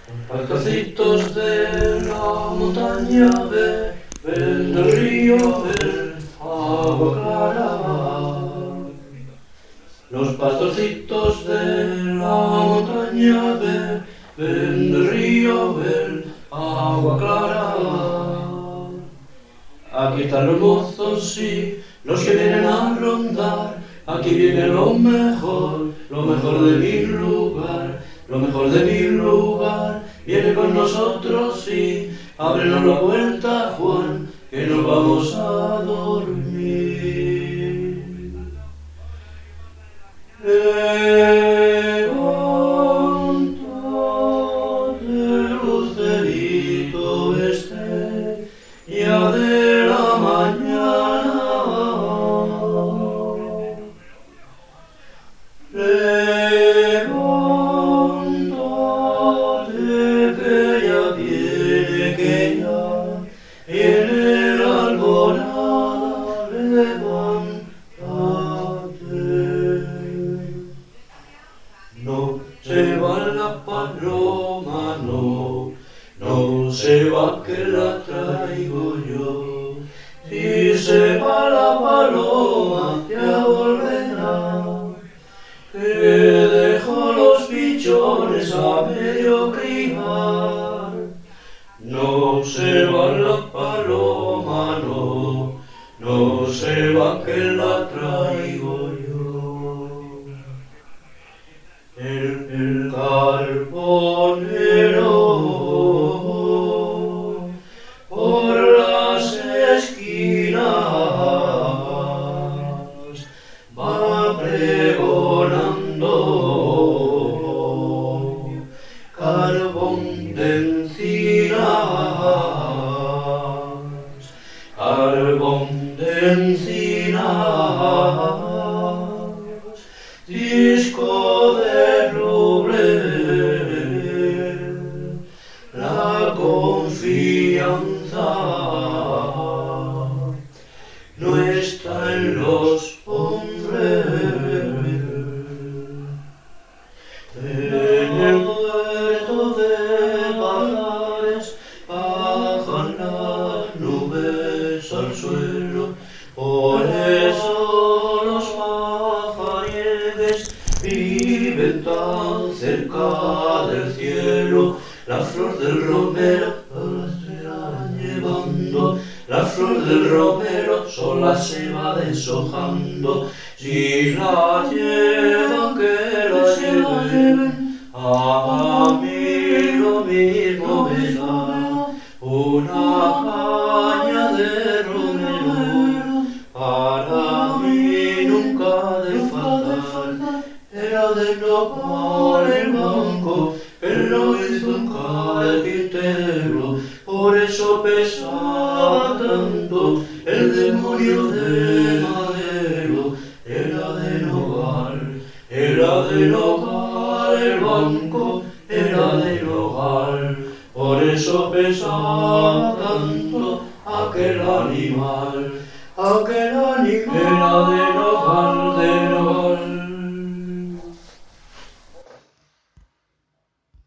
Pastorcitos de la montaña ven del río ven agua clara. Los pastorcitos de la montaña ven del río ven agua clara. Aquí están los mozos y los que vienen a rondar. Aquí viene lo mejor de mi lugar, lo mejor de mi lugar. Viene con nosotros y ábrenos la puerta, Juan, que nos vamos a dormir. Levántate, lucerito estrella de la mañana. Levántate, que ya viene la alborada. Levántate. No se va la paloma, no se va que la traigo yo. Si se va la paloma ya volverá, que dejo los pichones a medio criar. No se va la paloma, no se va que la traigo yo. El carbonero por las esquinas va pregonando carbón de encinas, carbón de encinas, disco de roble, la confianza no está en los hombres. En el puerto de pajares bajan las nubes al suelo, por eso los pajaretes viven tan cerca del cielo. La flor del romero sola se va llevando, la flor del romero sola se va deshojando. Si la llevan, que la lleven, a mí lo mismo me da. Una caña de romero para mí nunca ha de faltar. Era de nopal el banco, que lo hizo un carpintero, por eso pesaba tanto el demonio de madero. Era de nogal el banco, era de nogal, por eso pesaba tanto aquel animal. Era de nogal,